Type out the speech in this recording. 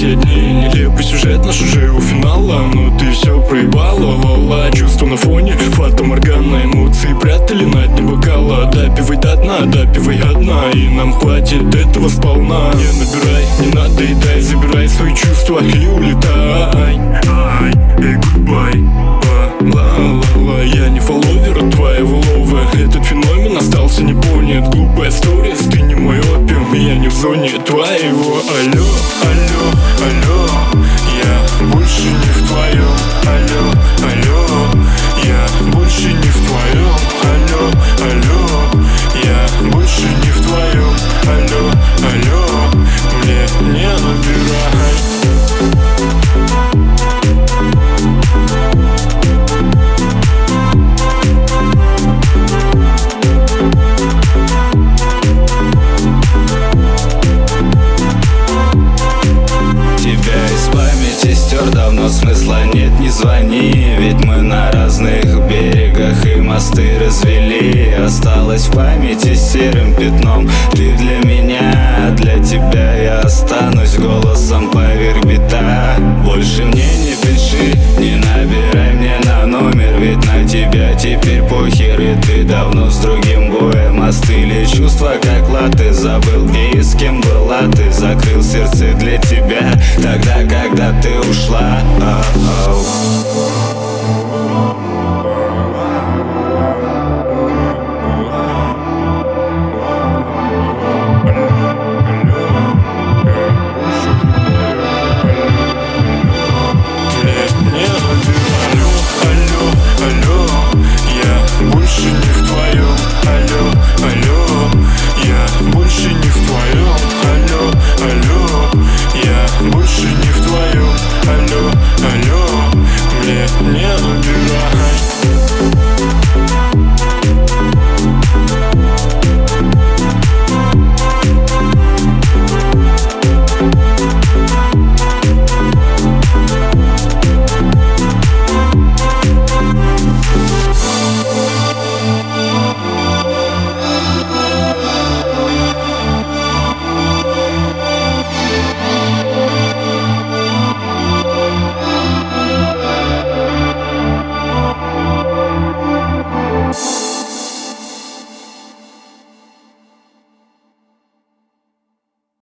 те дни. Нелепый сюжет наш уже у финала, но ты все проебала, ла-ла. Чувства на фоне фата-моргана, эмоции прятали на дне бокала. Допивай до дна, допивай одна, и нам хватит этого сполна. Не набирай, не надоедай, забирай свои чувства и улетай. Эй, гудбай, ла-ла-ла. Я не фолловер твоего лова, этот феномен остался не понят. Глупая сторис, ты не мой опиум, я не в зоне твоего. Алло, алло, алло, я больше не в твоем. Алло, алло, я больше не в твоем. Алло, алло, я больше не в твоем. Алло, алло, мне не набирай. Стер давно, смысла нет, не звони. Ведь мы на разных берегах и мосты развели. Осталось в памяти серым пятном ты для меня, а для тебя я останусь голосом поверх бита. Больше мне не пиши, не набирай мне на номер, ведь на тебя теперь похер, и ты давно с другим боем. Остыли чувства, как латы, забыл, где и с кем была. Ты закрыл сердце для тебя тогда, когда ты ушла.